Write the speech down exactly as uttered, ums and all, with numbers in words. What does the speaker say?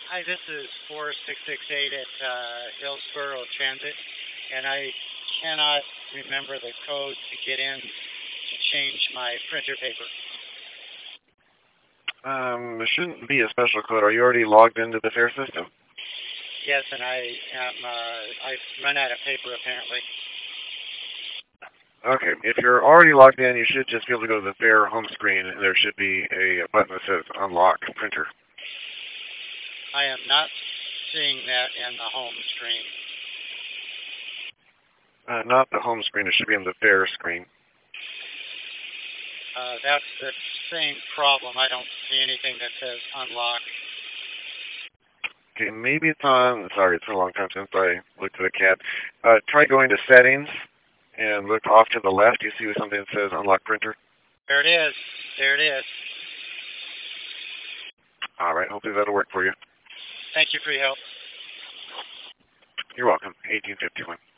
Hi, this is four six six eight at uh, Hillsborough Transit, and I cannot remember the code to get in to change my printer paper. Um, there shouldn't be a special code. Are you already logged into the fare system? Yes, and I am, uh, I've run out of paper apparently. Okay, if you're already logged in, you should just be able to go to the fare home screen, and there should be a button that says Unlock Printer. I am not seeing that in the home screen. Uh, not the home screen, it should be on the fare screen. Uh, that's the same problem. I don't see anything that says Unlock. Okay, maybe it's on, sorry, it's been a long time since I looked at a cat. Uh, try going to Settings, and look off to the left. You see something that says Unlock Printer? There it is. There it is. All right, hopefully that'll work for you. Thank you for your help. You're welcome. eighteen fifty-one.